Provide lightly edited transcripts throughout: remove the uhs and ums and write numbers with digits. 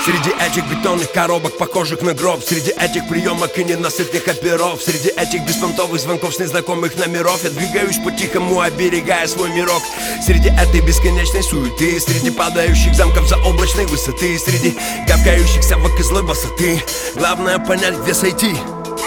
Среди этих бетонных коробок, похожих на гроб, среди этих приемок и ненасытных оперов, среди этих беспонтовых звонков с незнакомых номеров, я двигаюсь по-тихому, оберегая свой мирок. Среди этой бесконечной суеты, среди падающих замков заоблачной высоты, среди гавкающих собак из злой высоты, главное понять, где сойти.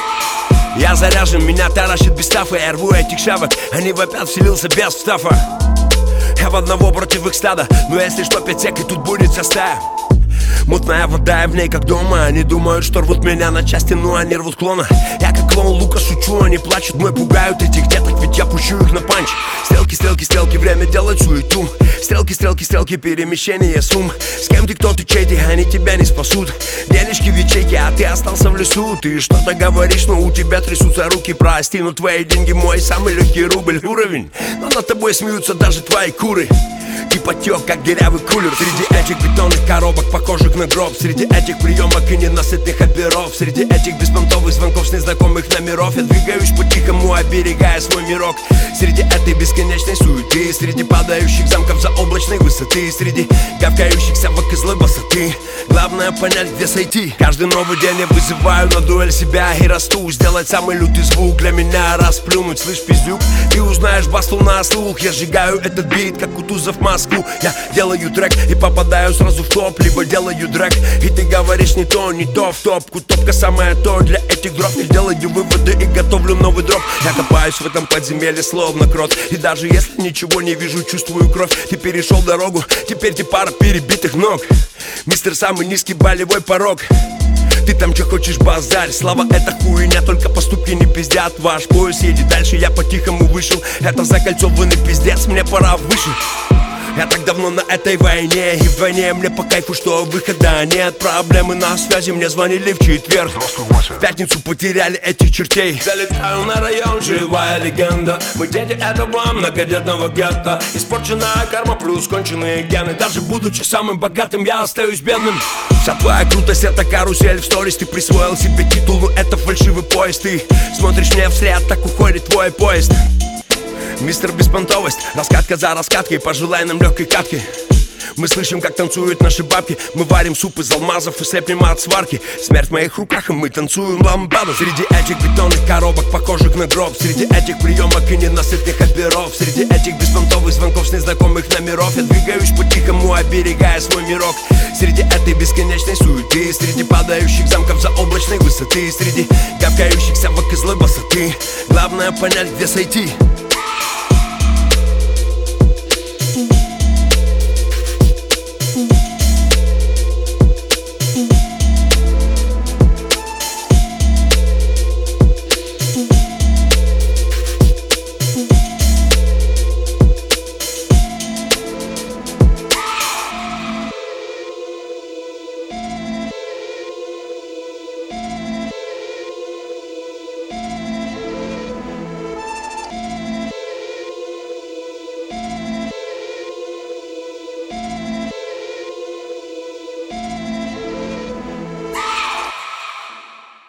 Я заряжен, меня таращит без стафа, я рву этих шавок, они вопят, вселился без встафа. Я в одного против их стада, но если что, 5 сек и тут будет вся стая. Мутная вода, я в ней как дома. Они думают, что рвут меня на части, но они рвут клона. Я как клоун Лука шучу, они плачут, мной пугают этих деток, ведь я пущу их на панч. Стрелки, стрелки, стрелки, время делать суету. Стрелки, стрелки, стрелки, перемещение сумм. С кем ты, кто ты, чей ты, они тебя не спасут. Денежки в ячейке, а ты остался в лесу. Ты что-то говоришь, но у тебя трясутся руки. Прости, но твои деньги мой самый легкий рубль. Уровень, но над тобой смеются даже твои куры. Ты потек, как дырявый кулер. Среди этих бетонных коробок, похожих на гроб, среди этих приемок и ненасытных оперов, среди этих беспонтовых звонков с незнакомых номеров, я двигаюсь по-тихому, оберегая свой мирок. Среди этой бесконечной суеты, среди падающих замков заоблачной высоты, среди гавкающих собак из злой высоты, главное понять, где сойти. Каждый новый день я вызываю на дуэль себя и расту. Сделать самый лютый звук для меня, расплюнуть. Слышь, пиздюк, ты узнаешь басту на слух. Я сжигаю этот бит, как Кутузов в Москву. Я делаю трек и попадаю сразу в топ, либо делаю дрэк, и ты говоришь не то, не то. В топку, топка самая то для этих дров. Я делаю выводы и готовлю новый дроп. Я копаюсь в этом подземелье словно крот, и даже если ничего не вижу, чувствую кровь. Ты перешел дорогу, теперь ты пара перебитых ног. Мистер, самый низкий болевой порог. Ты там че хочешь, базарь, слава это хуйня, только поступки не пиздят. Ваш пояс едет дальше, я по-тихому вышел. Это закольцованный пиздец, мне пора выше. Я так давно на этой войне, и вдвойне мне по кайфу, что выхода нет. Проблемы на связи, мне звонили в четверг. В пятницу потеряли этих чертей. Залетаю на район, живая легенда. Мы дети этого многодетного гетто. Испорченная карма плюс конченые гены. Даже будучи самым богатым, я остаюсь бедным. Вся твоя крутость это карусель в сторис. Ты присвоил себе титул, но это фальшивый поезд. Ты смотришь мне вслед, так уходит твой поезд. Мистер Беспонтовость, раскатка за раскаткой, пожелай нам легкой катки. Мы слышим, как танцуют наши бабки. Мы варим суп из алмазов и слепнем от сварки. Смерть в моих руках, и мы танцуем ламбаду. Среди этих бетонных коробок, похожих на гроб, среди этих приемок и ненасытных оперов, среди этих беспонтовых звонков с незнакомых номеров, я двигаюсь по-тихому, оберегая свой мирок. Среди этой бесконечной суеты, среди падающих замков заоблачной высоты, среди гавкающих собак из злой высоты, главное понять, где сойти.